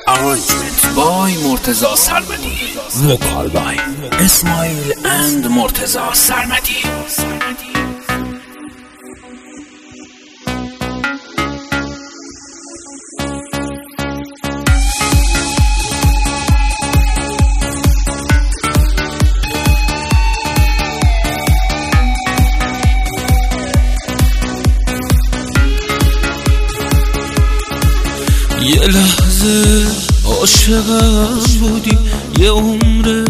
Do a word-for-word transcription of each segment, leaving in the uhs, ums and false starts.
Arrangement by Murtaza Sarmadi. Vocal by Ismail and Murtaza Sarmadi. یه لحظه عاشقم بودی، یه عمر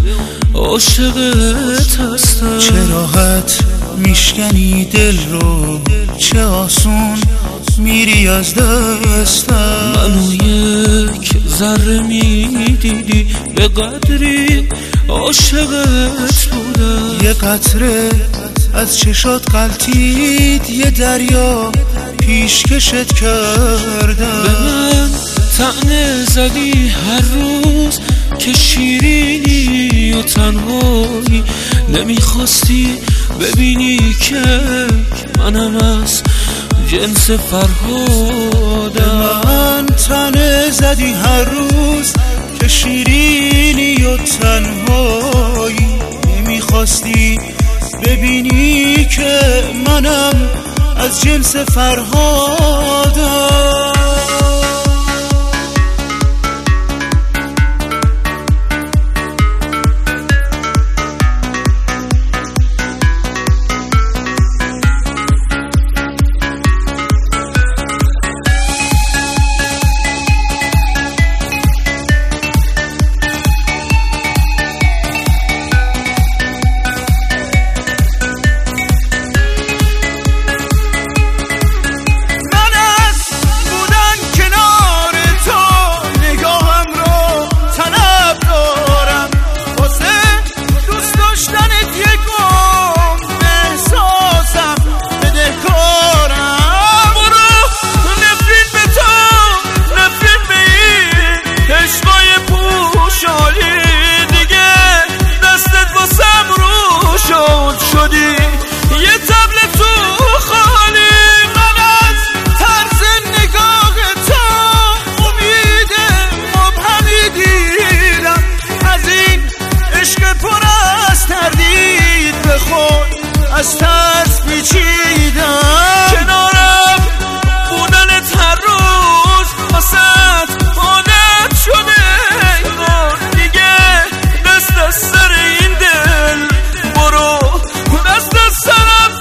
عاشقت هستم. چه راحت میشکنی دل رو، چه آسون میری از دستم. منو یک ذره میدیدی، به قدری عاشقت بودم. یه قطره از چشات غلطید، یه دریا پیشکشت کردم. به من طعنه زدی هر روز که شیرینی و تنهایی، نمیخواستی ببینی که منم از جنس فرهادم. من طعنه زدی هر روز که شیرینی و تنهایی، نمیخواستی ببینی که منم از جنس فرهادم. از ترس پیچیدم، کنارم بودنت هر روز واسه عادت شده. دیگه دست از سر این دل برو، دست از سرم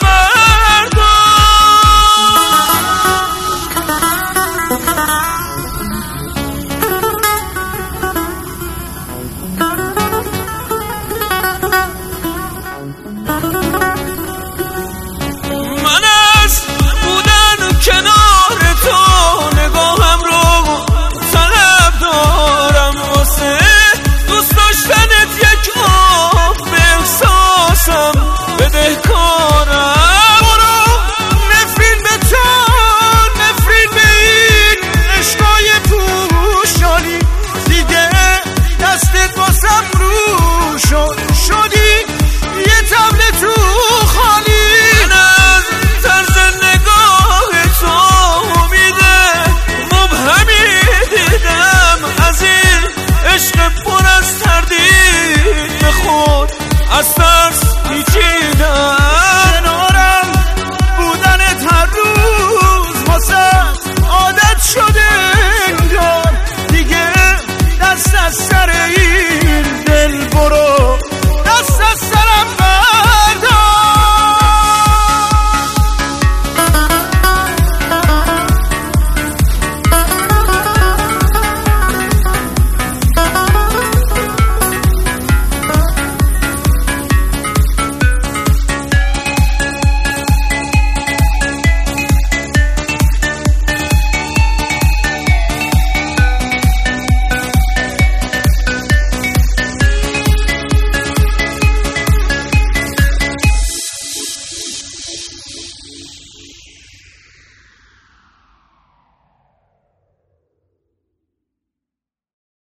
کنار تو نگاهم رو طلب دارم، واسه دوست داشتنت یک آه به احساسم بدهکارم. برو نفرین به تو، نفرین به این عشقای پوشالی، دیگه دستت واسم رو شد، شدی یه طبل تو خالی. عشق پر از تردید به خود از ترس